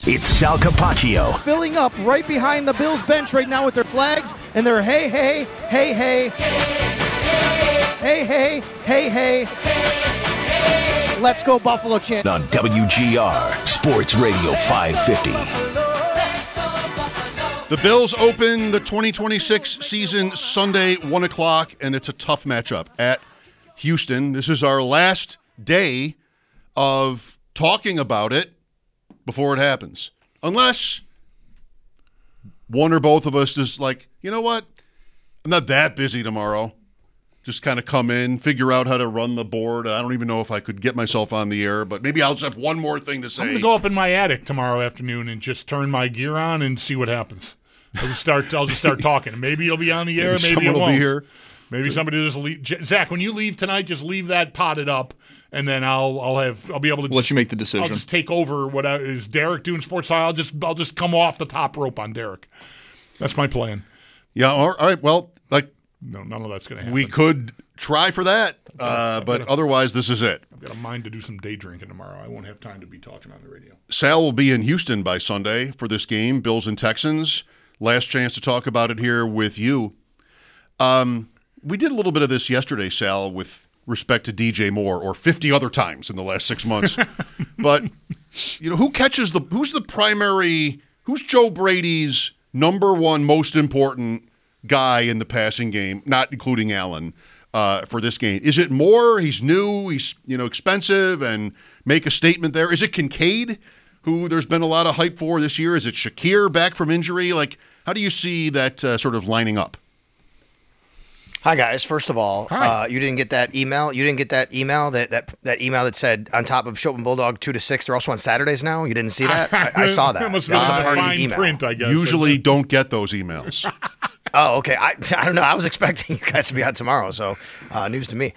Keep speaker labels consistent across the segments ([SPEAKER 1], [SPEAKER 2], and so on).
[SPEAKER 1] It's Sal Capaccio.
[SPEAKER 2] Filling up right behind the Bills bench right now with their flags and their hey, hey, hey, hey. Hey, hey, hey, hey. Let's go Buffalo chant.
[SPEAKER 1] On WGR, Sports Radio 550.
[SPEAKER 3] The Bills open the 2026 season Sunday, 1 o'clock, and it's a tough matchup at Houston. This is our last day of talking about it before it happens. Unless one or both of us is like, you know what? I'm not that busy tomorrow. Just kind of come in, figure out how to run the board. I don't even know if I could get myself on the air, but maybe I'll just have one more thing to say.
[SPEAKER 4] I'm going to go up in my attic tomorrow afternoon and just turn my gear on and see what happens. I'll just start talking. Maybe you'll be on the air, maybe you won't.
[SPEAKER 3] Be here.
[SPEAKER 4] Maybe somebody just leave. Zach, when you leave tonight, just leave that potted up, and then I'll be able to
[SPEAKER 5] let you make the decision.
[SPEAKER 4] I'll just take over. Is Derek doing sports? I'll just come off the top rope on Derek. That's my plan.
[SPEAKER 3] Yeah. All right. Well,
[SPEAKER 4] no, none of that's going to happen.
[SPEAKER 3] We could try for that, but otherwise, this is it.
[SPEAKER 4] I've got a mind to do some day drinking tomorrow. I won't have time to be talking on the radio.
[SPEAKER 3] Sal will be in Houston by Sunday for this game, Bills and Texans. Last chance to talk about it here with you. We did a little bit of this yesterday, Sal, with respect to DJ Moore, or 50 other times in the last 6 months. But, who's Joe Brady's number one most important guy in the passing game, not including Allen, for this game? Is it Moore? He's new, he's expensive, and make a statement there. Is it Kincaid, who there's been a lot of hype for this year? Is it Shakir back from injury? How do you see that sort of lining up?
[SPEAKER 6] Hi guys. First of all, you didn't get that email. You didn't get that email that email that said on top of Chopin Bulldog 2 to 6. They're also on Saturdays now. You didn't see that? I saw that.
[SPEAKER 4] That must have been fine print, I guess.
[SPEAKER 3] Usually don't get those emails.
[SPEAKER 6] Oh, okay. I don't know. I was expecting you guys to be on tomorrow, so news to me.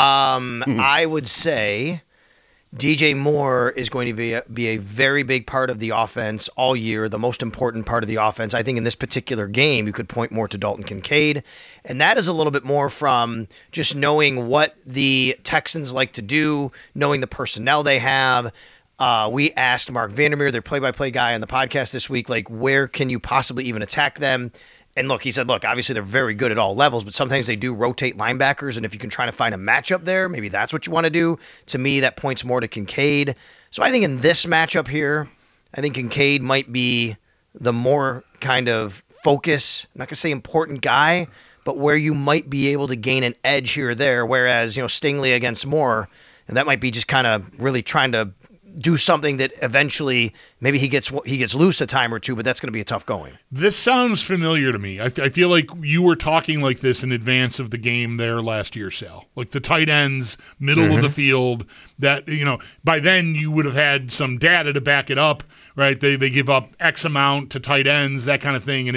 [SPEAKER 6] I would say DJ Moore is going to be a very big part of the offense all year, the most important part of the offense. I think in this particular game, you could point more to Dalton Kincaid, and that is a little bit more from just knowing what the Texans like to do, knowing the personnel they have. We asked Mark Vandermeer, their play-by-play guy on the podcast this week, where can you possibly even attack them? And he said, obviously they're very good at all levels, but sometimes they do rotate linebackers, and if you can try to find a matchup there, maybe that's what you want to do. To me, that points more to Kincaid. So I think in this matchup here, I think Kincaid might be the more kind of focus, I'm not going to say important guy, but where you might be able to gain an edge here or there, whereas, Stingley against Moore, and that might be just kind of really trying to do something that eventually maybe he gets loose a time or two, but that's going to be a tough going.
[SPEAKER 4] This sounds familiar to me. I feel like you were talking like this in advance of the game there last year, Sal. Like the tight ends, middle of the field, that, by then you would have had some data to back it up, right? They give up X amount to tight ends, that kind of thing.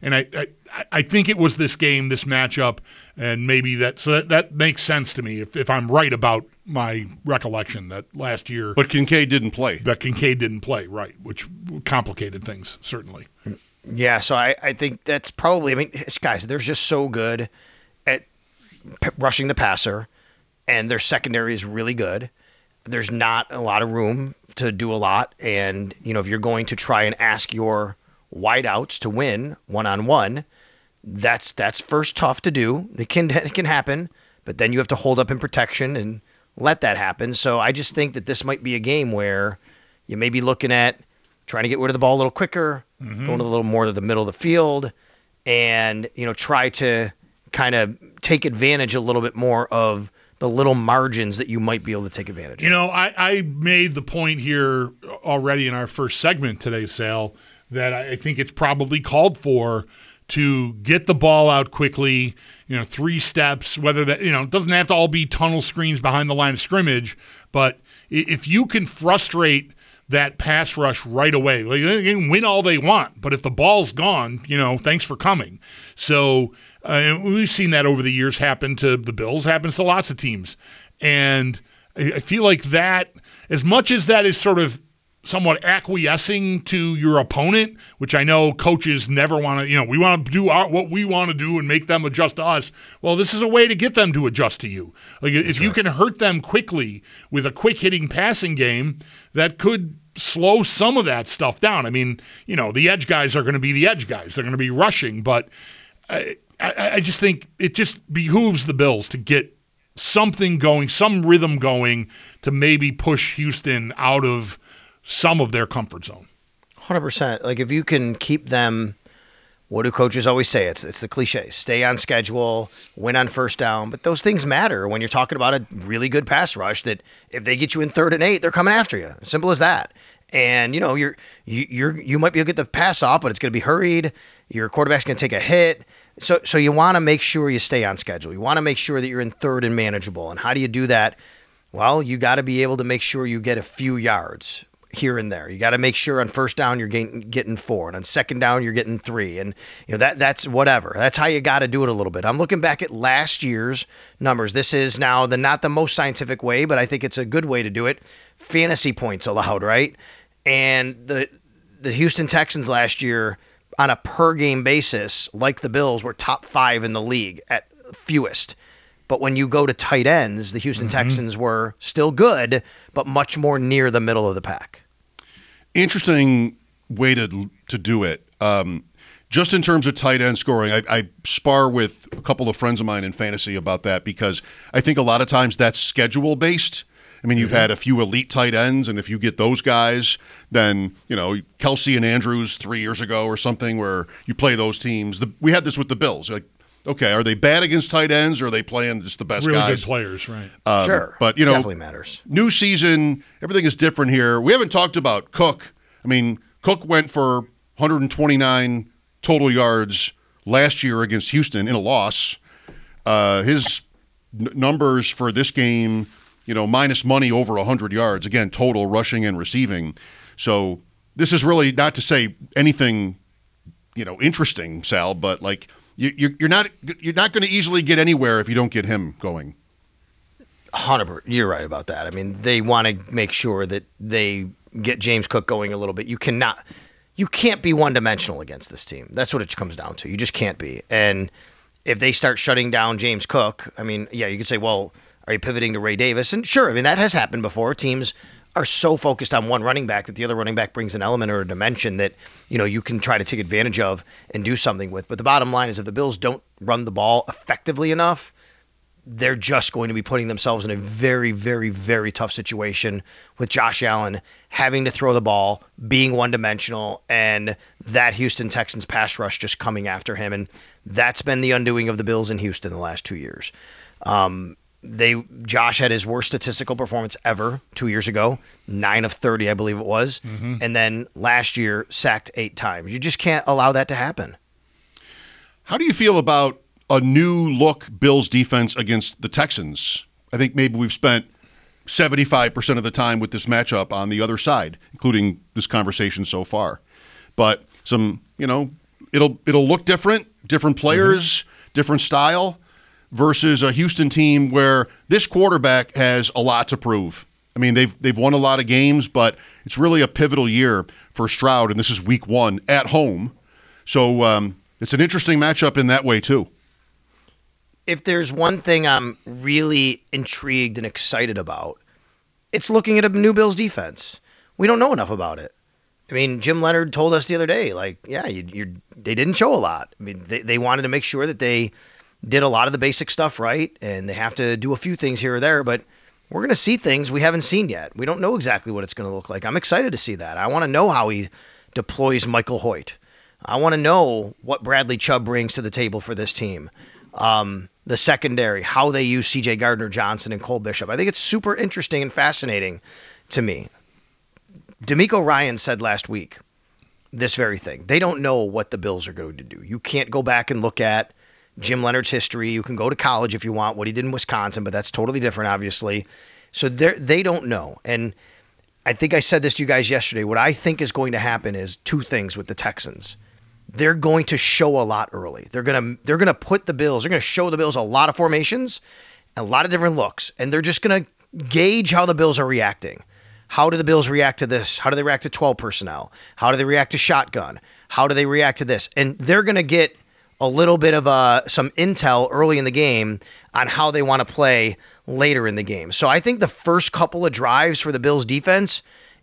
[SPEAKER 4] I think it was this game, this matchup, and maybe that makes sense to me if I'm right about my recollection that last year.
[SPEAKER 3] But Kincaid didn't play.
[SPEAKER 4] Right, which complicated things, certainly.
[SPEAKER 6] Yeah, so I think that's probably, guys, they're just so good at rushing the passer, and their secondary is really good. There's not a lot of room to do a lot, and, if you're going to try and ask your wideouts to win one-on-one, that's first tough to do. It can happen, but then you have to hold up in protection and let that happen. So I just think that this might be a game where you may be looking at trying to get rid of the ball a little quicker, going a little more to the middle of the field, and try to kind of take advantage a little bit more of the little margins that you might be able to take advantage of.
[SPEAKER 4] I made the point here already in our first segment today, Sal, that I think it's probably called for to get the ball out quickly, 3 steps, whether that, it doesn't have to all be tunnel screens behind the line of scrimmage, but if you can frustrate that pass rush right away, they can win all they want, but if the ball's gone, thanks for coming. So we've seen that over the years happen to the Bills, happens to lots of teams. And I feel like that, as much as that is sort of somewhat acquiescing to your opponent, which I know coaches never want to, we want to do what we want to do and make them adjust to us. Well, this is a way to get them to adjust to you. If you can hurt them quickly with a quick hitting passing game, that could slow some of that stuff down. I mean, the edge guys are going to be the edge guys. They're going to be rushing, but I just think it just behooves the Bills to get something going, some rhythm going to maybe push Houston out of some of their comfort zone.
[SPEAKER 6] 100%. Like if you can keep them, what do coaches always say? It's the cliche. Stay on schedule, win on first down. But those things matter when you're talking about a really good pass rush that if they get you in 3rd and 8, they're coming after you. Simple as that. And you might be able to get the pass off, but it's going to be hurried. Your quarterback's going to take a hit. So you want to make sure you stay on schedule. You want to make sure that you're in 3rd and manageable. And how do you do that? Well, you got to be able to make sure you get a few yards here and there. You got to make sure on first down you're getting 4, and on second down you're getting 3, and that's whatever. That's how you got to do it a little bit. I'm looking back at last year's numbers. This is now not the most scientific way, but I think it's a good way to do it. Fantasy points allowed, right? And the Houston Texans last year on a per game basis, like the Bills, were top 5 in the league at fewest. But when you go to tight ends, the Houston Texans were still good, but much more near the middle of the pack.
[SPEAKER 3] Interesting way to do it. Just in terms of tight end scoring, I spar with a couple of friends of mine in fantasy about that because I think a lot of times that's schedule based. I mean, you've had a few elite tight ends, and if you get those guys, then, Kelsey and Andrews 3 years ago or something where you play those teams. We had this with the Bills. Like, okay, are they bad against tight ends, or are they playing just the best
[SPEAKER 4] really
[SPEAKER 3] guys?
[SPEAKER 4] Good players, right?
[SPEAKER 6] Sure,
[SPEAKER 3] but
[SPEAKER 6] definitely matters.
[SPEAKER 3] New season, everything is different here. We haven't talked about Cook. I mean, Cook went for 129 total yards last year against Houston in a loss. His numbers for this game, minus money over 100 yards, again, total rushing and receiving. So this is really not to say anything, interesting, Sal, but like. You're not going to easily get anywhere if you don't get him going.
[SPEAKER 6] 100%. You're right about that. I mean, they want to make sure that they get James Cook going a little bit. You can't be one-dimensional against this team. That's what it comes down to. You just can't be. And if they start shutting down James Cook, I mean, yeah, you could say, well, are you pivoting to Ray Davis? And sure, I mean, that has happened before. Teams are so focused on one running back that the other running back brings an element or a dimension that, you can try to take advantage of and do something with. But the bottom line is if the Bills don't run the ball effectively enough, they're just going to be putting themselves in a very, very, very tough situation with Josh Allen having to throw the ball, being one-dimensional, and that Houston Texans pass rush just coming after him. And that's been the undoing of the Bills in Houston the last 2 years. Josh had his worst statistical performance ever 2 years ago, 9 of 30, I believe it was. And then last year, sacked 8 times. You just can't allow that to happen.
[SPEAKER 3] How do you feel about a new look Bills defense against the Texans? I think maybe we've spent 75% of the time with this matchup on the other side, including this conversation so far. But some, it'll look different players, different style. Versus a Houston team where this quarterback has a lot to prove. I mean, they've won a lot of games, but it's really a pivotal year for Stroud, and this is week 1 at home. So it's an interesting matchup in that way, too.
[SPEAKER 6] If there's one thing I'm really intrigued and excited about, it's looking at a new Bills defense. We don't know enough about it. I mean, Jim Leonard told us the other day, like, yeah, they didn't show a lot. I mean, they wanted to make sure that they did a lot of the basic stuff right, and they have to do a few things here or there, but we're going to see things we haven't seen yet. We don't know exactly what it's going to look like. I'm excited to see that. I want to know how he deploys Michael Hoyt. I want to know what Bradley Chubb brings to the table for this team. The secondary, how they use C.J. Gardner-Johnson and Cole Bishop. I think it's super interesting and fascinating to me. DeMeco Ryans said last week this very thing. They don't know what the Bills are going to do. You can't go back and look at Jim Leonard's history. You can go to college if you want, what he did in Wisconsin, but that's totally different, obviously. So they don't know. And I think I said this to you guys yesterday. What I think is going to happen is 2 things with the Texans. They're going to show a lot early. They're going to put the Bills, they're going to show the Bills a lot of formations, a lot of different looks, and they're just going to gauge how the Bills are reacting. How do the Bills react to this? How do they react to 12 personnel? How do they react to shotgun? How do they react to this? And they're going to get a little bit of some intel early in the game on how they want to play later in the game. So I think the first couple of drives for the Bills defense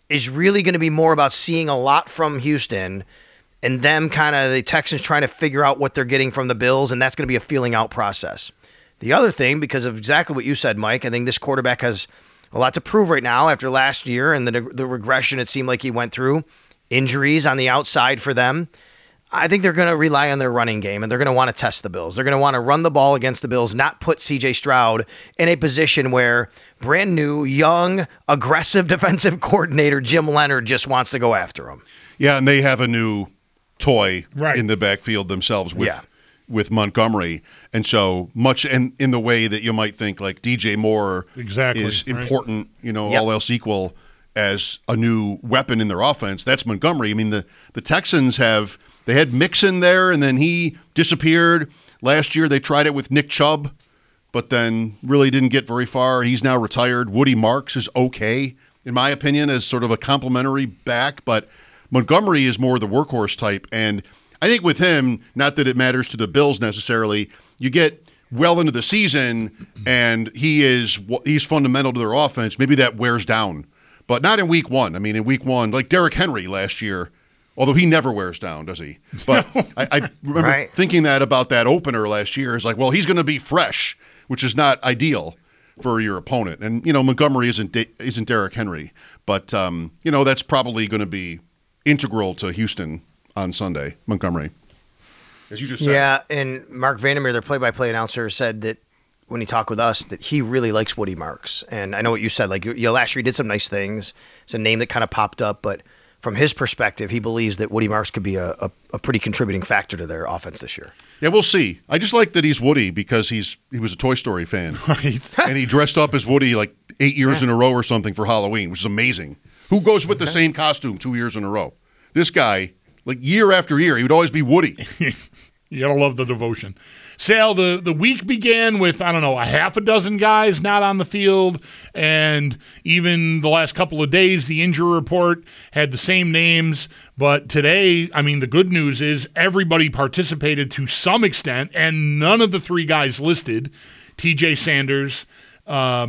[SPEAKER 6] is really going to be more about seeing a lot from Houston and them kind of the Texans trying to figure out what they're getting from the Bills, and that's going to be a feeling out process. The other thing, because of exactly what you said, Mike, I think this quarterback has a lot to prove right now after last year and the regression it seemed like he went through, injuries on the outside for them. I think they're going to rely on their running game, and they're going to want to test the Bills. They're going to want to run the ball against the Bills, not put C.J. Stroud in a position where brand new, young, aggressive defensive coordinator Jim Leonhard just wants to go after him.
[SPEAKER 3] Yeah, and they have a new toy
[SPEAKER 4] Right.
[SPEAKER 3] in the backfield themselves with Montgomery. And so much in the way that you might think like DJ Moore
[SPEAKER 4] Exactly,
[SPEAKER 3] is
[SPEAKER 4] right.
[SPEAKER 3] important,
[SPEAKER 6] Yep.
[SPEAKER 3] all else equal, as a new weapon in their offense. That's Montgomery. I mean, the Texans they had Mixon there, and then he disappeared. Last year they tried it with Nick Chubb, but then really didn't get very far. He's now retired. Woody Marks is okay, in my opinion, as sort of a complimentary back, but Montgomery is more the workhorse type. And I think with him, not that it matters to the Bills necessarily, you get well into the season and he's fundamental to their offense. Maybe that wears down, but not in week one. I mean, in week one, like Derrick Henry last year, although he never wears down, does he? But I remember thinking that about that opener last year. It's like, well, he's going to be fresh, which is not ideal for your opponent. And, Montgomery isn't Derrick Henry, but, that's probably going to be integral to Houston on Sunday, Montgomery, as you just said.
[SPEAKER 6] Yeah, and Mark Vandermeer, their play-by-play announcer, said that when he talked with us that he really likes Woody Marks. And I know what you said. Like, last year he did some nice things. It's a name that kind of popped up, but from his perspective, he believes that Woody Marks could be a pretty contributing factor to their offense this year.
[SPEAKER 3] Yeah, we'll see. I just like that he's Woody because he was a Toy Story fan.
[SPEAKER 4] Right.
[SPEAKER 3] And he dressed up as Woody like 8 years in a row or something for Halloween, which is amazing. Who goes with the same costume 2 years in a row? This guy, like year after year, he would always be Woody.
[SPEAKER 4] You gotta love the devotion. Sal, the week began with, a half a dozen guys not on the field, and even the last couple of days, the injury report had the same names. But today, the good news is everybody participated to some extent, and none of the three guys listed, TJ Sanders, why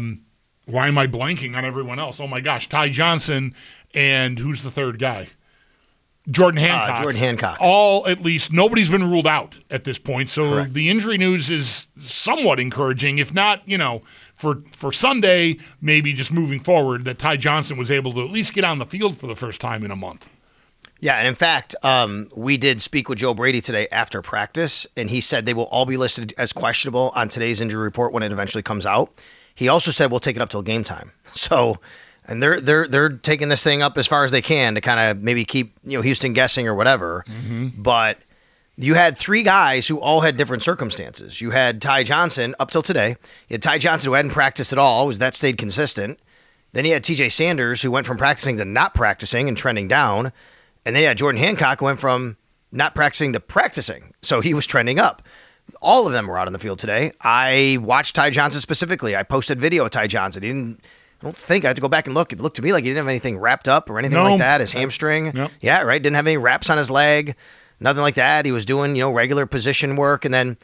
[SPEAKER 4] am I blanking on everyone else? Oh my gosh, Ty Johnson, and who's the third guy? Jordan Hancock. All, at least, nobody's been ruled out at this point. So
[SPEAKER 6] Correct.
[SPEAKER 4] The injury news is somewhat encouraging, if not, for Sunday, maybe just moving forward, that Ty Johnson was able to at least get on the field for the first time in a month.
[SPEAKER 6] Yeah, and in fact, we did speak with Joe Brady today after practice, and he said they will all be listed as questionable on today's injury report when it eventually comes out. He also said we'll take it up till game time. So, and they're taking this thing up as far as they can to kind of maybe keep Houston guessing or whatever. Mm-hmm. But you had three guys who all had different circumstances. You had Ty Johnson up till today. You had Ty Johnson who hadn't practiced at all, that stayed consistent. Then you had TJ Sanders who went from practicing to not practicing and trending down. And then you had Jordan Hancock who went from not practicing to practicing. So he was trending up. All of them were out on the field today. I watched Ty Johnson specifically. I posted video of Ty Johnson. I don't think I had to go back and look. It looked to me like he didn't have anything wrapped up or anything like that. His hamstring.
[SPEAKER 4] Yep.
[SPEAKER 6] Yeah, right. Didn't have any wraps on his leg. Nothing like that. He was doing, regular position work. And then,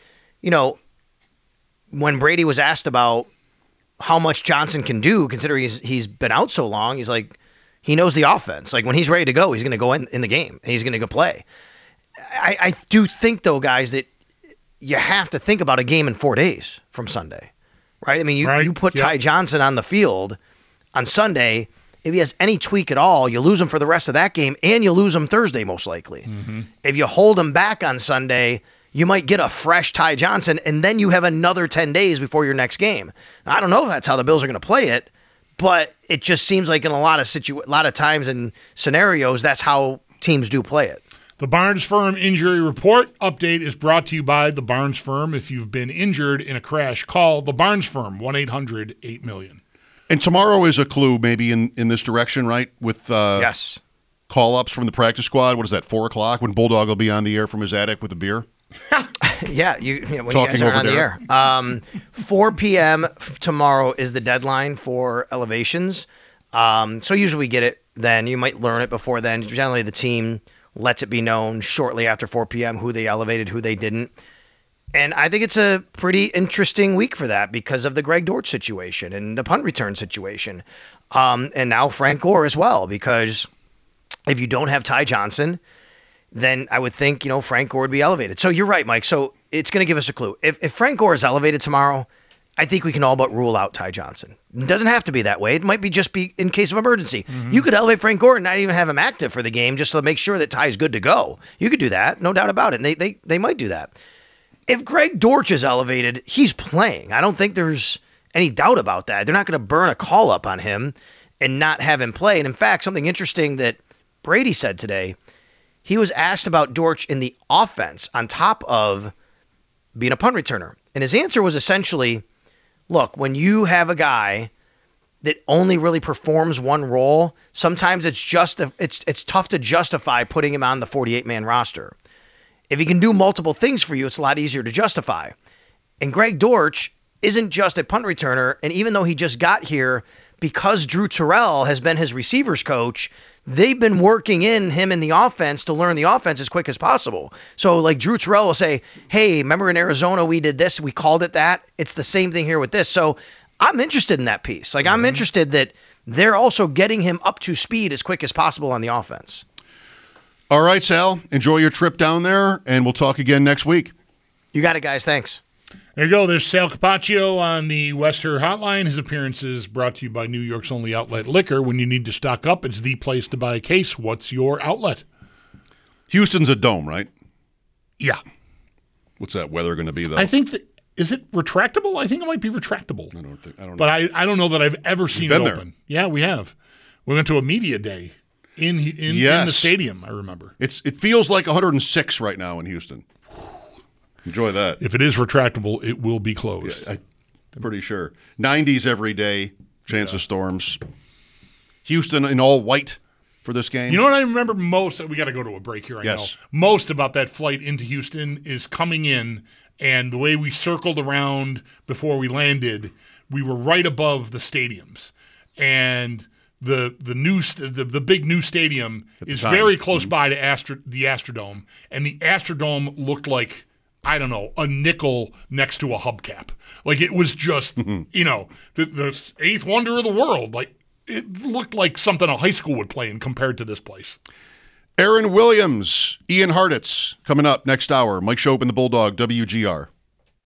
[SPEAKER 6] when Brady was asked about how much Johnson can do, considering he's been out so long, he's like, he knows the offense. Like when he's ready to go, he's going to go in the game and he's going to go play. I do think, though, guys, that you have to think about a game in 4 days from Sunday. Right? I mean, you put Ty Johnson on the field on Sunday. If he has any tweak at all, you lose him for the rest of that game, and you lose him Thursday most likely. Mm-hmm. If you hold him back on Sunday, you might get a fresh Ty Johnson, and then you have another 10 days before your next game. Now, I don't know if that's how the Bills are going to play it, but it just seems like in a lot of times and scenarios, that's how teams do play it.
[SPEAKER 4] The Barnes Firm Injury Report update is brought to you by the Barnes Firm. If you've been injured in a crash, call the Barnes Firm, 1-800-8-million.
[SPEAKER 3] And tomorrow is a clue maybe in this direction, right? With
[SPEAKER 6] yes,
[SPEAKER 3] call-ups from the practice squad. What is that, 4 o'clock when Bulldog will be on the air from his attic with a beer?
[SPEAKER 6] Yeah, when you
[SPEAKER 3] Talking
[SPEAKER 6] guys are
[SPEAKER 3] over
[SPEAKER 6] on
[SPEAKER 3] there.
[SPEAKER 6] the air. 4 p.m. tomorrow is the deadline for elevations. So usually we get it then. You might learn it before then. Generally the team lets it be known shortly after 4 p.m. who they elevated, who they didn't. And I think it's a pretty interesting week for that because of the Greg Dortch situation and the punt return situation. And now Frank Gore as well, because if you don't have Ty Johnson, then I would think, Frank Gore would be elevated. So you're right, Mike. So it's going to give us a clue. If Frank Gore is elevated tomorrow, I think we can all but rule out Ty Johnson. It doesn't have to be that way. It might be just be in case of emergency. Mm-hmm. You could elevate Frank Gore and not even have him active for the game just to make sure that Ty's good to go. You could do that, no doubt about it. And they might do that. If Greg Dortch is elevated, he's playing. I don't think there's any doubt about that. They're not going to burn a call up on him and not have him play. And in fact, something interesting that Brady said today, he was asked about Dortch in the offense on top of being a punt returner. And his answer was essentially, look, when you have a guy that only really performs one role, sometimes it's tough to justify putting him on the 48-man roster. If he can do multiple things for you, it's a lot easier to justify. And Greg Dortch isn't just a punt returner, and even though he just got here, because Drew Terrell has been his receivers coach, they've been working in him in the offense to learn the offense as quick as possible. So like Drew Terrell will say, hey, remember in Arizona we did this, we called it that? It's the same thing here with this. So I'm interested in that piece. Like I'm interested that they're also getting him up to speed as quick as possible on the offense.
[SPEAKER 3] All right, Sal, enjoy your trip down there, and we'll talk again next week.
[SPEAKER 6] You got it, guys. Thanks.
[SPEAKER 4] There you go. There's Sal Capaccio on the Wester Hotline. His appearance is brought to you by New York's only outlet liquor. When you need to stock up, it's the place to buy a case. What's your outlet?
[SPEAKER 3] Houston's a dome, right?
[SPEAKER 4] Yeah.
[SPEAKER 3] What's that weather going to be, though?
[SPEAKER 4] I think is it retractable? I think it might be retractable.
[SPEAKER 3] I don't know.
[SPEAKER 4] But I don't know that I've ever seen it open.
[SPEAKER 3] There.
[SPEAKER 4] Yeah, we have. We went to a media day in the stadium, I remember.
[SPEAKER 3] It feels like 106 right now in Houston. Enjoy that.
[SPEAKER 4] If it is retractable, it will be closed.
[SPEAKER 3] Yeah, I'm pretty sure. 90s every day, chance of storms. Houston in all white for this game.
[SPEAKER 4] You know what I remember most? We got to go to a break here, I know. Most about that flight into Houston is coming in, and the way we circled around before we landed, we were right above the stadiums. And the big new stadium is very close by to the Astrodome, and the Astrodome looked like, I don't know, a nickel next to a hubcap. Like it was just, the eighth wonder of the world. Like it looked like something a high school would play in compared to this place.
[SPEAKER 3] Aaron Williams, Ian Hartitz coming up next hour. Mike Schopp and the Bulldog, WGR.